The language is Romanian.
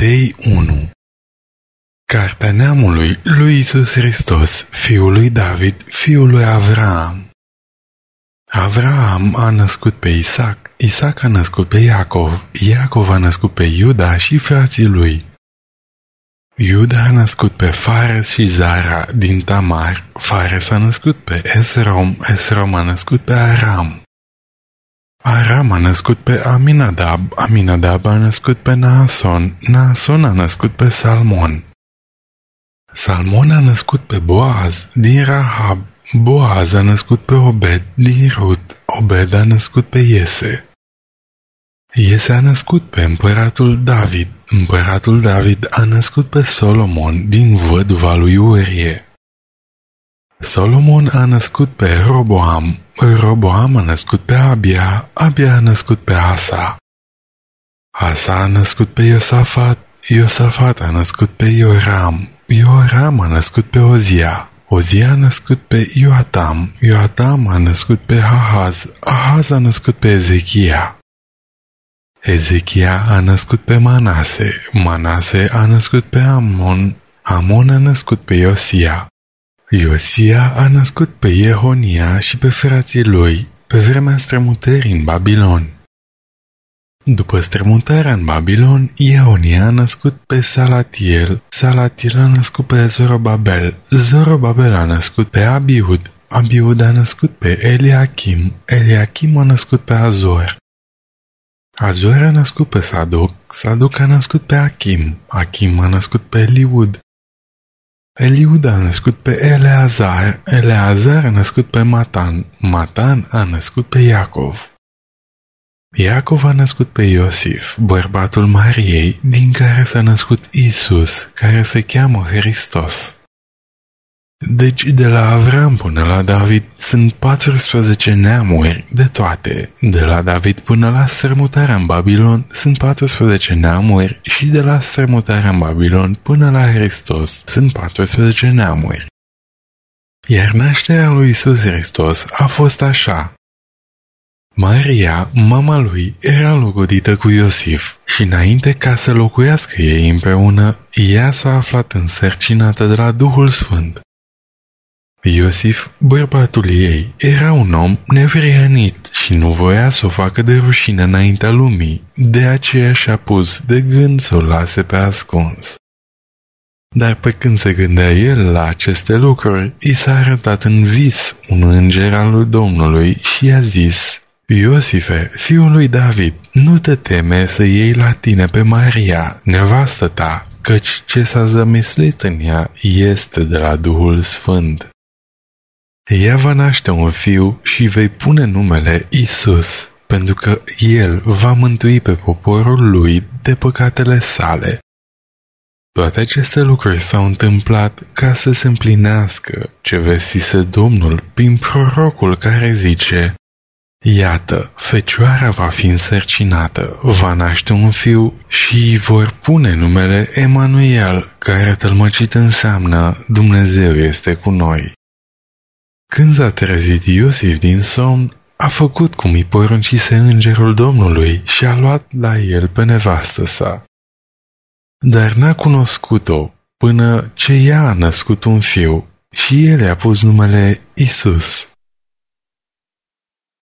Matei 1. Cartea neamului lui Iisus Hristos, fiul lui David, fiul lui Avraam. Avraam a născut pe Isaac, Isaac a născut pe Iacov, Iacov a născut pe Iuda și frații lui. Iuda a născut pe Fares și Zara din Tamar, Fares a născut pe Esrom, Esrom a născut pe Aram. Aram a născut pe Aminadab, Aminadab a născut pe Naason, Naason a născut pe Salmon. Salmon a născut pe Boaz din Rahab, Boaz a născut pe Obed din Rut, Obed a născut pe Iese. Iese a născut pe împăratul David, împăratul David a născut pe Solomon din văduva lui Urie. Solomon a născut pe Roboam, Roboam a născut pe Abia, Abia a născut pe Asa. Asa a născut pe Iosafat, Iosafat a născut pe Ioram, Ioram a născut pe Ozia, Ozia a născut pe Ioatam, Ioatam a născut pe Ahaz, Ahaz a născut pe Ezechia. Ezechia a născut pe Manase, Manase a născut pe Amon, Amon a născut pe Iosia. Iosia a născut pe Iehonia și pe frații lui, pe vremea strămutării în Babilon. După strămutarea în Babilon, Iehonia a născut pe Salatiel, Salatiel a născut pe Zorobabel, Zorobabel a născut pe Abiud, Abiud a născut pe Eliachim, Eliachim a născut pe Azor. Azor a născut pe Sadoc, Sadoc a născut pe Achim, Achim a născut pe Eliud. Eliud a născut pe Eleazar, Eleazar a născut pe Matan, Matan a născut pe Iacov. Iacov a născut pe Iosif, bărbatul Mariei, din care s-a născut Isus, care se cheamă Hristos. Deci de la Avram până la David sunt 14 neamuri de toate. De la David până la strămutarea în Babilon sunt 14 neamuri și de la strămutarea în Babilon până la Hristos sunt 14 neamuri. Iar nașterea lui Iisus Hristos a fost așa. Maria, mama lui, era logodită cu Iosif și înainte ca să locuiască ei împreună, ea s-a aflat însărcinată de la Duhul Sfânt. Iosif, bărbatul ei, era un om nevrănit și nu voia să o facă de rușine înaintea lumii, de aceea și-a pus de gând să o lase pe ascuns. Dar pe când se gândea el la aceste lucruri, i s-a arătat în vis un înger al lui Domnului și i-a zis: Iosife, fiul lui David, nu te teme să iei la tine pe Maria, nevastă ta, căci ce s-a zămislit în ea este de la Duhul Sfânt. Ea va naște un fiu și vei pune numele Isus, pentru că el va mântui pe poporul lui de păcatele sale. Toate aceste lucruri s-au întâmplat ca să se împlinească ce vestise Domnul prin prorocul care zice: Iată, fecioara va fi însărcinată, va naște un fiu și îi vor pune numele Emanuel, care tălmăcit înseamnă Dumnezeu este cu noi. Când s-a trezit Iosif din somn, a făcut cum îi poruncise îngerul Domnului și a luat la el pe nevastă sa. Dar n-a cunoscut-o până ce ea a născut un fiu și el i-a pus numele Isus.